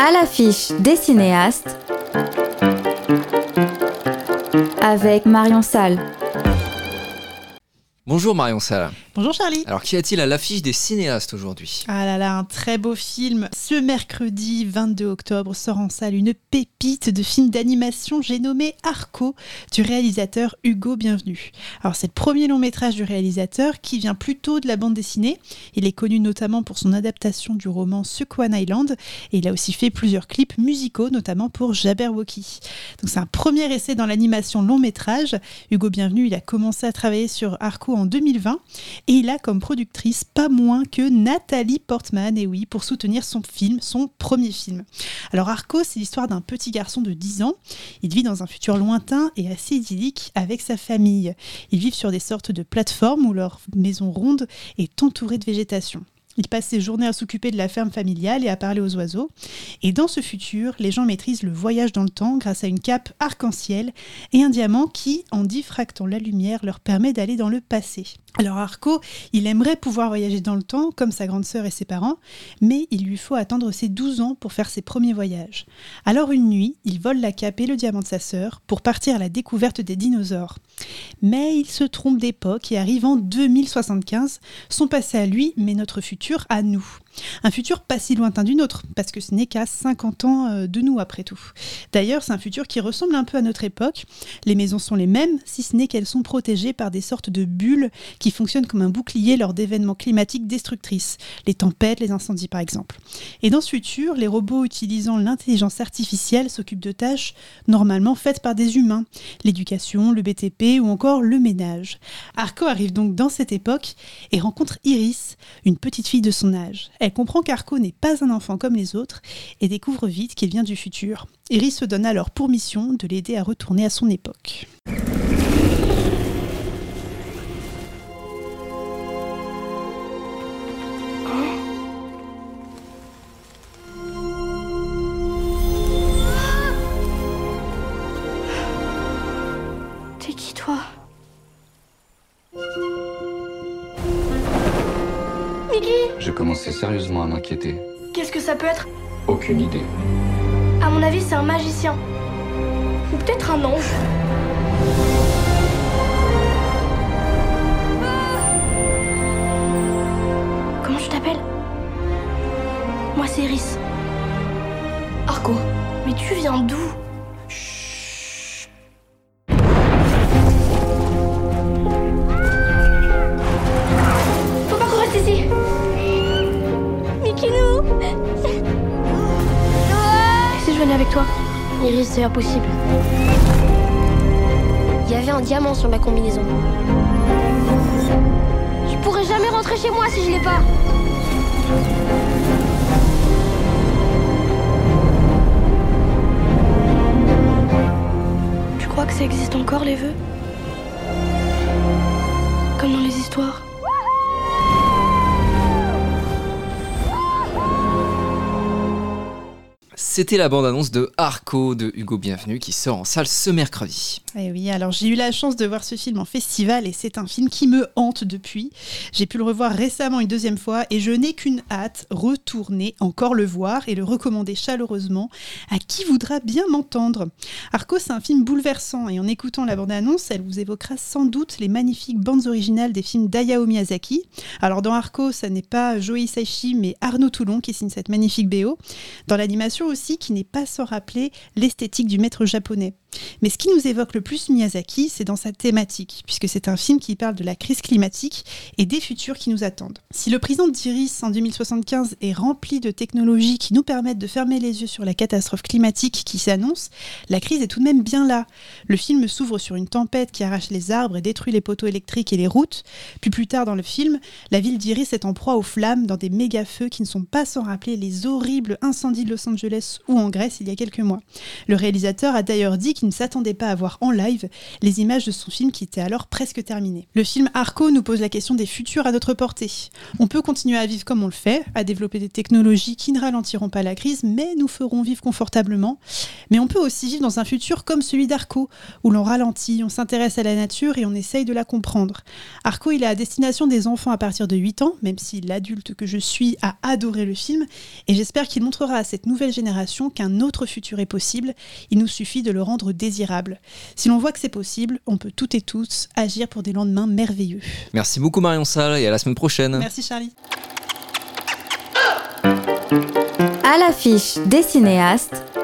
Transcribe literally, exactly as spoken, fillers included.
À l'affiche des cinéastes avec Marion Salle. Bonjour Marion Salle. Bonjour Charlie. Alors qu'y a-t-il à l'affiche des cinéastes aujourd'hui ? Ah là là, un très beau film. Ce mercredi vingt-deux octobre sort en salle une pépite de film d'animation, j'ai nommé Arco, du réalisateur Hugo Bienvenu. Alors c'est le premier long métrage du réalisateur qui vient plutôt de la bande dessinée. Il est connu notamment pour son adaptation du roman Sequan Island et il a aussi fait plusieurs clips musicaux, notamment pour Jabberwocky. Donc c'est un premier essai dans l'animation long métrage. Hugo Bienvenu, il a commencé à travailler sur Arco en deux mille vingt. Et il a comme productrice pas moins que Nathalie Portman, et oui, pour soutenir son film, son premier film. Alors Arco, c'est l'histoire d'un petit garçon de dix ans. Il vit dans un futur lointain et assez idyllique avec sa famille. Ils vivent sur des sortes de plateformes où leur maison ronde est entourée de végétation. Il passe ses journées à s'occuper de la ferme familiale et à parler aux oiseaux. Et dans ce futur, les gens maîtrisent le voyage dans le temps grâce à une cape arc-en-ciel et un diamant qui, en diffractant la lumière, leur permet d'aller dans le passé. Alors Arco, il aimerait pouvoir voyager dans le temps, comme sa grande sœur et ses parents, mais il lui faut attendre ses douze ans pour faire ses premiers voyages. Alors une nuit, il vole la cape et le diamant de sa sœur pour partir à la découverte des dinosaures. Mais il se trompe d'époque et arrive en deux mille soixante-quinze, son passé à lui, mais notre futur à nous. Un futur pas si lointain du nôtre, parce que ce n'est qu'à cinquante ans de nous après tout. D'ailleurs, c'est un futur qui ressemble un peu à notre époque. Les maisons sont les mêmes, si ce n'est qu'elles sont protégées par des sortes de bulles qui fonctionnent comme un bouclier lors d'événements climatiques destructrices, les tempêtes, les incendies par exemple. Et dans ce futur, les robots utilisant l'intelligence artificielle s'occupent de tâches normalement faites par des humains, l'éducation, le B T P ou encore le ménage. Arco arrive donc dans cette époque et rencontre Iris, une petite fille de son âge. Elle comprend qu'Arco n'est pas un enfant comme les autres et découvre vite qu'il vient du futur. Iris se donne alors pour mission de l'aider à retourner à son époque. T'es qui toi ? Mickey ? Je commençais sérieusement à m'inquiéter. Qu'est-ce que ça peut être ? Aucune idée. À mon avis, c'est un magicien. Ou peut-être un ange. Comment tu t'appelles ? Moi, c'est Iris. Arco. Mais tu viens d'où ? Avec toi. Iris, c'est impossible. Il y avait un diamant sur ma combinaison. Je pourrais jamais rentrer chez moi si je l'ai pas. Tu crois que ça existe encore, les vœux ? Comme dans les histoires. C'était la bande-annonce de Arco de Hugo Bienvenu qui sort en salle ce mercredi. Et oui, alors j'ai eu la chance de voir ce film en festival et c'est un film qui me hante depuis. J'ai pu le revoir récemment une deuxième fois et je n'ai qu'une hâte, retourner encore le voir et le recommander chaleureusement à qui voudra bien m'entendre. Arco, c'est un film bouleversant et en écoutant la bande-annonce, elle vous évoquera sans doute les magnifiques bandes originales des films d'Hayao Miyazaki. Alors dans Arco, ça n'est pas Joe Hisaishi mais Arnaud Toulon qui signe cette magnifique B O. Dans l'animation aussi, qui n'est pas sans rappeler l'esthétique du maître japonais. Mais ce qui nous évoque le plus Miyazaki, c'est dans sa thématique, puisque c'est un film qui parle de la crise climatique et des futurs qui nous attendent. Si le présent d'Iris en deux mille soixante-quinze est rempli de technologies qui nous permettent de fermer les yeux sur la catastrophe climatique qui s'annonce, la crise est tout de même bien là. Le film s'ouvre sur une tempête qui arrache les arbres et détruit les poteaux électriques et les routes. Puis plus tard dans le film, la ville d'Iris est en proie aux flammes dans des méga-feux qui ne sont pas sans rappeler les horribles incendies de Los Angeles ou en Grèce il y a quelques mois. Le réalisateur a d'ailleurs dit qu'il qui ne s'attendait pas à voir en live les images de son film qui était alors presque terminé. Le film Arco nous pose la question des futurs à notre portée. On peut continuer à vivre comme on le fait, à développer des technologies qui ne ralentiront pas la crise, mais nous feront vivre confortablement. Mais on peut aussi vivre dans un futur comme celui d'Arco, où l'on ralentit, on s'intéresse à la nature et on essaye de la comprendre. Arco, il est à destination des enfants à partir de huit ans, même si l'adulte que je suis a adoré le film, et j'espère qu'il montrera à cette nouvelle génération qu'un autre futur est possible, il nous suffit de le rendre désirable. Si l'on voit que c'est possible, on peut toutes et tous agir pour des lendemains merveilleux. Merci beaucoup Marion Salle et à la semaine prochaine. Merci Charlie. À l'affiche des cinéastes,